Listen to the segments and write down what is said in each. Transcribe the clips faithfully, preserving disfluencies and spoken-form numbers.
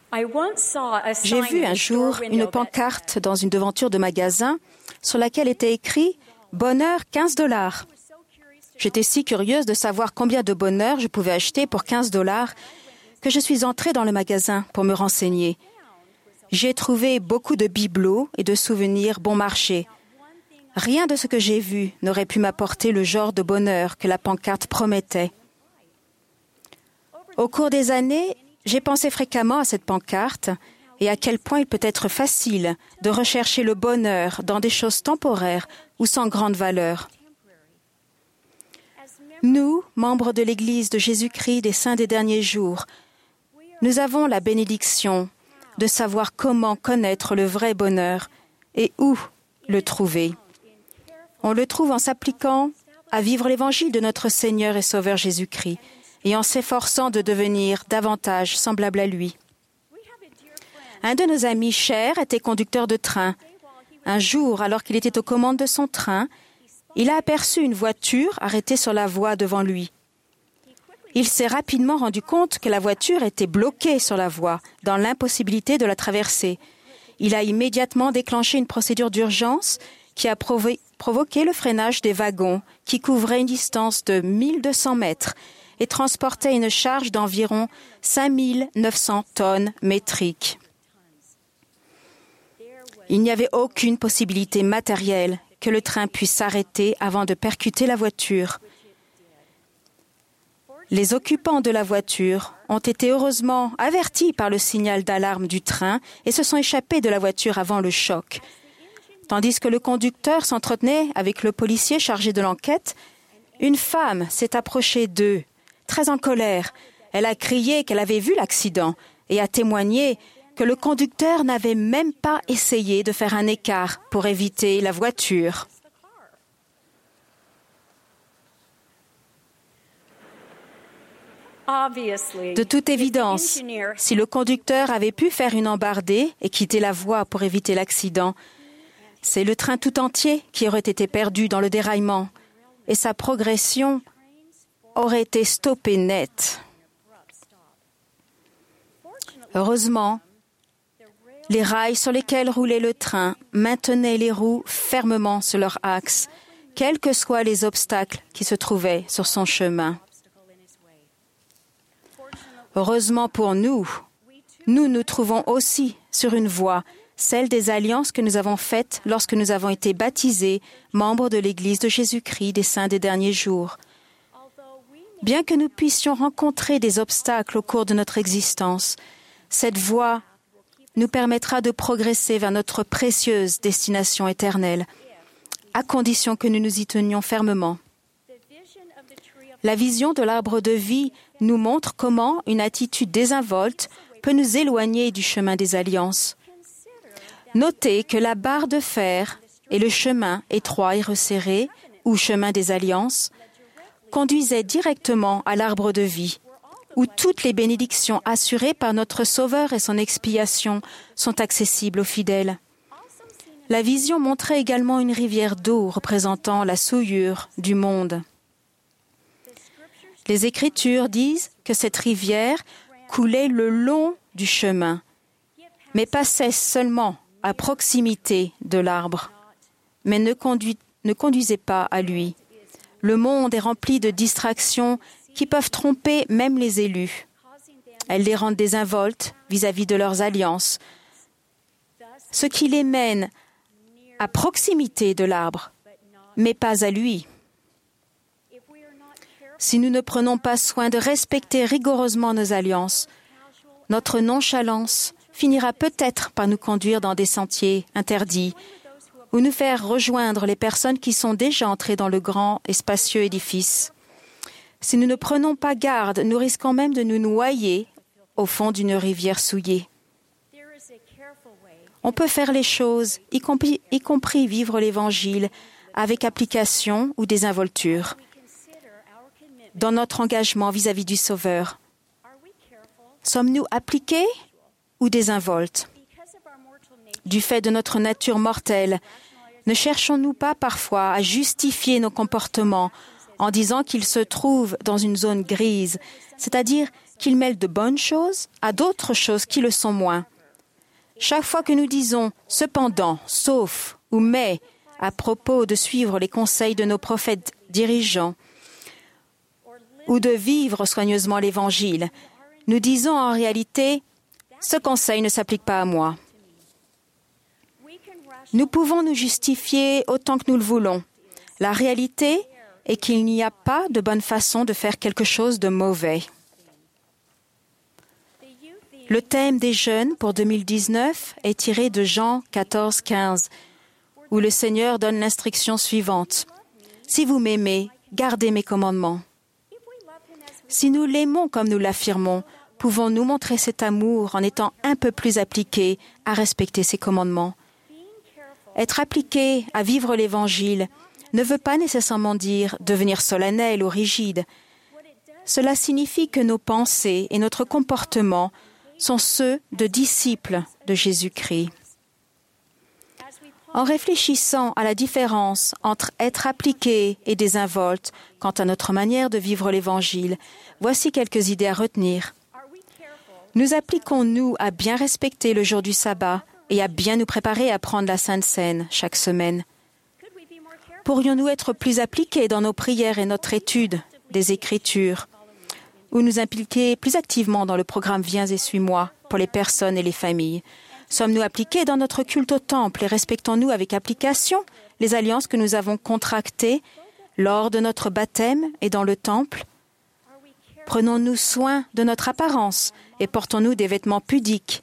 J'ai vu un jour une pancarte dans une devanture de magasin sur laquelle était écrit « Bonheur quinze dollars ». J'étais si curieuse de savoir combien de bonheur je pouvais acheter pour quinze dollars que je suis entrée dans le magasin pour me renseigner. J'ai trouvé beaucoup de bibelots et de souvenirs bon marché. Rien de ce que j'ai vu n'aurait pu m'apporter le genre de bonheur que la pancarte promettait. Au cours des années, j'ai pensé fréquemment à cette pancarte et à quel point il peut être facile de rechercher le bonheur dans des choses temporaires ou sans grande valeur. Nous, membres de l'Église de Jésus-Christ des Saints des Derniers Jours, nous avons la bénédiction de savoir comment connaître le vrai bonheur et où le trouver. On le trouve en s'appliquant à vivre l'Évangile de notre Seigneur et Sauveur Jésus-Christ et en s'efforçant de devenir davantage semblable à lui. Un de nos amis chers était conducteur de train. Un jour, alors qu'il était aux commandes de son train, il a aperçu une voiture arrêtée sur la voie devant lui. Il s'est rapidement rendu compte que la voiture était bloquée sur la voie, dans l'impossibilité de la traverser. Il a immédiatement déclenché une procédure d'urgence qui a provo- provoqué le freinage des wagons, qui couvraient une distance de mille deux cents mètres et transportaient une charge d'environ cinq mille neuf cents tonnes métriques. Il n'y avait aucune possibilité matérielle que le train puisse s'arrêter avant de percuter la voiture. Les occupants de la voiture ont été heureusement avertis par le signal d'alarme du train et se sont échappés de la voiture avant le choc. Tandis que le conducteur s'entretenait avec le policier chargé de l'enquête, une femme s'est approchée d'eux, très en colère. Elle a crié qu'elle avait vu l'accident et a témoigné que le conducteur n'avait même pas essayé de faire un écart pour éviter la voiture. De toute évidence, si le conducteur avait pu faire une embardée et quitter la voie pour éviter l'accident, c'est le train tout entier qui aurait été perdu dans le déraillement et sa progression aurait été stoppée net. Heureusement, les rails sur lesquels roulait le train maintenaient les roues fermement sur leur axe, quels que soient les obstacles qui se trouvaient sur son chemin. Heureusement pour nous, nous nous trouvons aussi sur une voie, celle des alliances que nous avons faites lorsque nous avons été baptisés, membres de l'Église de Jésus-Christ des Saints des Derniers Jours. Bien que nous puissions rencontrer des obstacles au cours de notre existence, cette voie nous permettra de progresser vers notre précieuse destination éternelle, à condition que nous nous y tenions fermement. La vision de l'arbre de vie nous montre comment une attitude désinvolte peut nous éloigner du chemin des alliances. Notez que la barre de fer et le chemin étroit et resserré, ou chemin des alliances, conduisaient directement à l'arbre de vie, où toutes les bénédictions assurées par notre Sauveur et son expiation sont accessibles aux fidèles. La vision montrait également une rivière d'eau représentant la souillure du monde. Les Écritures disent que cette rivière coulait le long du chemin, mais passait seulement à proximité de l'arbre, mais ne, conduit, ne conduisait pas à lui. Le monde est rempli de distractions qui peuvent tromper même les élus. Elles les rendent désinvoltes vis-à-vis de leurs alliances, ce qui les mène à proximité de l'arbre, mais pas à lui. Si nous ne prenons pas soin de respecter rigoureusement nos alliances, notre nonchalance finira peut-être par nous conduire dans des sentiers interdits ou nous faire rejoindre les personnes qui sont déjà entrées dans le grand et spacieux édifice. Si nous ne prenons pas garde, nous risquons même de nous noyer au fond d'une rivière souillée. On peut faire les choses, y compris, y compris vivre l'Évangile, avec application ou désinvolture. Dans notre engagement vis-à-vis du Sauveur, sommes-nous appliqués ou désinvoltes? Du fait de notre nature mortelle, ne cherchons-nous pas parfois à justifier nos comportements en disant qu'ils se trouvent dans une zone grise, c'est-à-dire qu'il mêle de bonnes choses à d'autres choses qui le sont moins. Chaque fois que nous disons « cependant »,« sauf » ou « mais » à propos de suivre les conseils de nos prophètes dirigeants ou de vivre soigneusement l'Évangile, nous disons en réalité « ce conseil ne s'applique pas à moi ». Nous pouvons nous justifier autant que nous le voulons. La réalité est qu'il n'y a pas de bonne façon de faire quelque chose de mauvais. Le thème des jeunes pour deux mille dix-neuf est tiré de Jean quatorze, quinze, où le Seigneur donne l'instruction suivante. « Si vous m'aimez, gardez mes commandements. » Si nous l'aimons comme nous l'affirmons, pouvons-nous montrer cet amour en étant un peu plus appliqués à respecter ses commandements? Être appliqué à vivre l'Évangile ne veut pas nécessairement dire devenir solennel ou rigide. Cela signifie que nos pensées et notre comportement sont ceux de disciples de Jésus-Christ. En réfléchissant à la différence entre être appliqué et désinvolte quant à notre manière de vivre l'Évangile, voici quelques idées à retenir. Nous appliquons-nous à bien respecter le jour du sabbat et à bien nous préparer à prendre la Sainte Seine chaque semaine? Pourrions-nous être plus appliqués dans nos prières et notre étude des Écritures, ou nous impliquer plus activement dans le programme Viens et suis-moi pour les personnes et les familles? Sommes-nous appliqués dans notre culte au temple et respectons-nous avec application les alliances que nous avons contractées lors de notre baptême et dans le temple? Prenons-nous soin de notre apparence et portons-nous des vêtements pudiques,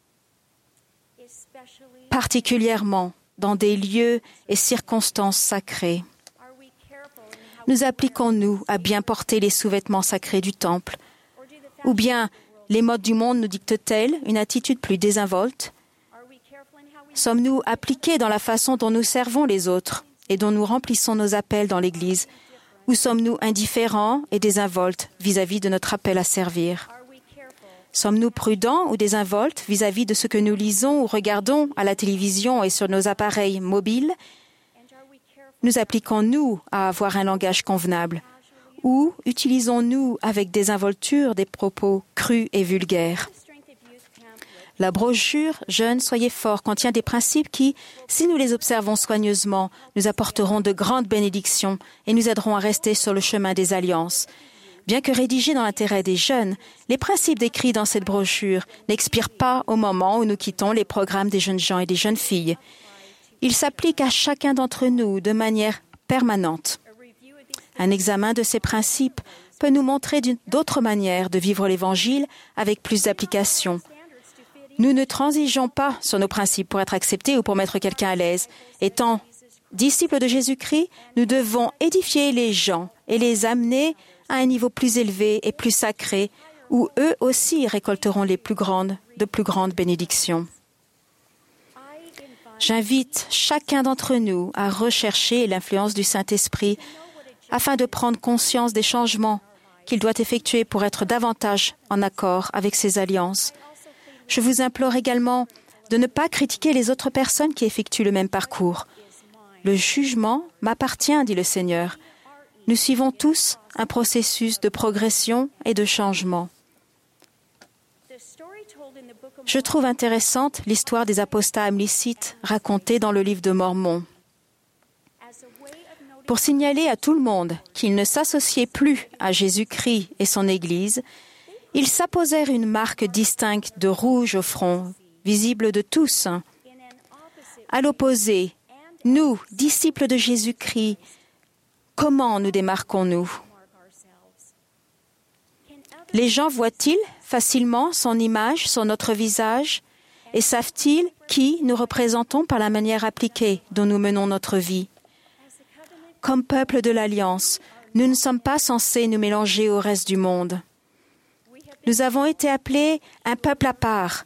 particulièrement dans des lieux et circonstances sacrées? Nous appliquons-nous à bien porter les sous-vêtements sacrés du temple? Ou bien les modes du monde nous dictent-elles une attitude plus désinvolte? Sommes-nous appliqués dans la façon dont nous servons les autres et dont nous remplissons nos appels dans l'Église? Ou sommes-nous indifférents et désinvoltes vis-à-vis de notre appel à servir? Sommes-nous prudents ou désinvoltes vis-à-vis de ce que nous lisons ou regardons à la télévision et sur nos appareils mobiles? Nous appliquons-nous à avoir un langage convenable? Ou utilisons-nous avec désinvolture des propos crus et vulgaires? La brochure « Jeunes, soyez forts » contient des principes qui, si nous les observons soigneusement, nous apporteront de grandes bénédictions et nous aideront à rester sur le chemin des alliances. Bien que rédigés dans l'intérêt des jeunes, les principes décrits dans cette brochure n'expirent pas au moment où nous quittons les programmes des jeunes gens et des jeunes filles. Ils s'appliquent à chacun d'entre nous de manière permanente. Un examen de ces principes peut nous montrer d'autres manières de vivre l'Évangile avec plus d'application. Nous ne transigeons pas sur nos principes pour être acceptés ou pour mettre quelqu'un à l'aise. Étant disciples de Jésus-Christ, nous devons édifier les gens et les amener à un niveau plus élevé et plus sacré, où eux aussi récolteront les plus grandes, de plus grandes bénédictions. J'invite chacun d'entre nous à rechercher l'influence du Saint-Esprit afin de prendre conscience des changements qu'il doit effectuer pour être davantage en accord avec ses alliances. Je vous implore également de ne pas critiquer les autres personnes qui effectuent le même parcours. Le jugement m'appartient, dit le Seigneur. Nous suivons tous un processus de progression et de changement. Je trouve intéressante l'histoire des apostats amlicites racontée dans le livre de Mormon. Pour signaler à tout le monde qu'ils ne s'associaient plus à Jésus-Christ et son Église, ils s'apposèrent une marque distincte de rouge au front, visible de tous. À l'opposé, nous, disciples de Jésus-Christ, comment nous démarquons-nous? Les gens voient-ils facilement son image sur notre visage et savent-ils qui nous représentons par la manière appliquée dont nous menons notre vie? Comme peuple de l'Alliance, nous ne sommes pas censés nous mélanger au reste du monde. Nous avons été appelés un peuple à part.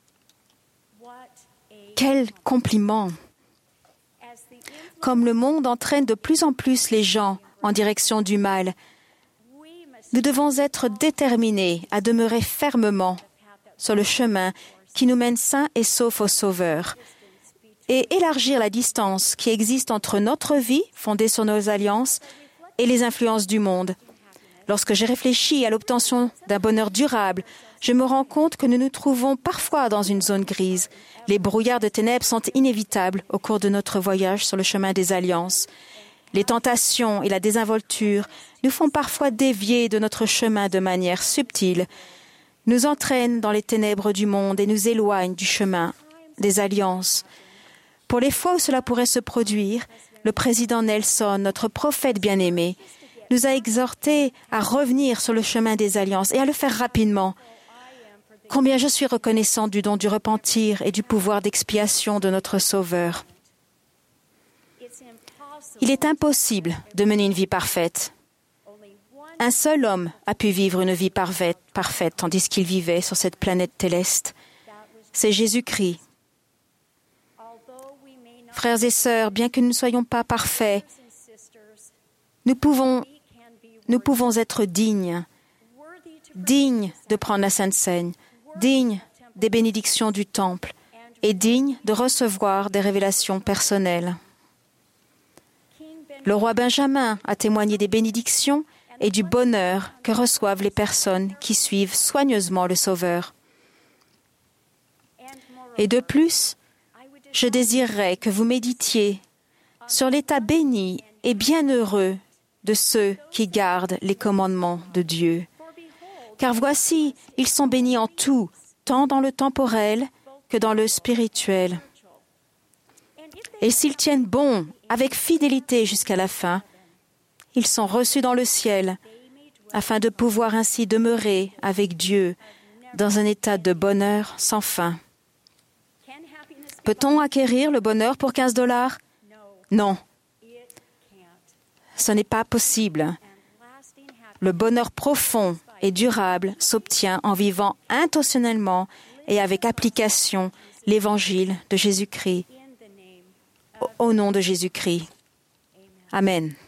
Quel compliment! Comme le monde entraîne de plus en plus les gens en direction du mal, nous devons être déterminés à demeurer fermement sur le chemin qui nous mène sains et saufs au Sauveur et élargir la distance qui existe entre notre vie, fondée sur nos alliances, et les influences du monde. Lorsque j'ai réfléchi à l'obtention d'un bonheur durable, je me rends compte que nous nous trouvons parfois dans une zone grise. Les brouillards de ténèbres sont inévitables au cours de notre voyage sur le chemin des alliances. Les tentations et la désinvolture nous font parfois dévier de notre chemin de manière subtile, nous entraînent dans les ténèbres du monde et nous éloignent du chemin des alliances. Pour les fois où cela pourrait se produire, le président Nelson, notre prophète bien-aimé, nous a exhortés à revenir sur le chemin des alliances et à le faire rapidement. Combien je suis reconnaissante du don du repentir et du pouvoir d'expiation de notre Sauveur. Il est impossible de mener une vie parfaite. Un seul homme a pu vivre une vie parfaite, parfaite tandis qu'il vivait sur cette planète céleste. C'est Jésus-Christ. Frères et sœurs, bien que nous ne soyons pas parfaits, nous pouvons, nous pouvons être dignes, dignes de prendre la Sainte Seine, dignes des bénédictions du Temple et dignes de recevoir des révélations personnelles. Le roi Benjamin a témoigné des bénédictions et du bonheur que reçoivent les personnes qui suivent soigneusement le Sauveur. Et de plus, je désirerais que vous méditiez sur l'état béni et bienheureux de ceux qui gardent les commandements de Dieu. Car voici, ils sont bénis en tout, tant dans le temporel que dans le spirituel. Et s'ils tiennent bon avec fidélité jusqu'à la fin, ils sont reçus dans le ciel, afin de pouvoir ainsi demeurer avec Dieu dans un état de bonheur sans fin. Peut-on acquérir le bonheur pour quinze dollars? Non. Ce n'est pas possible. Le bonheur profond et durable s'obtient en vivant intentionnellement et avec application l'Évangile de Jésus-Christ. Au nom de Jésus-Christ. Amen.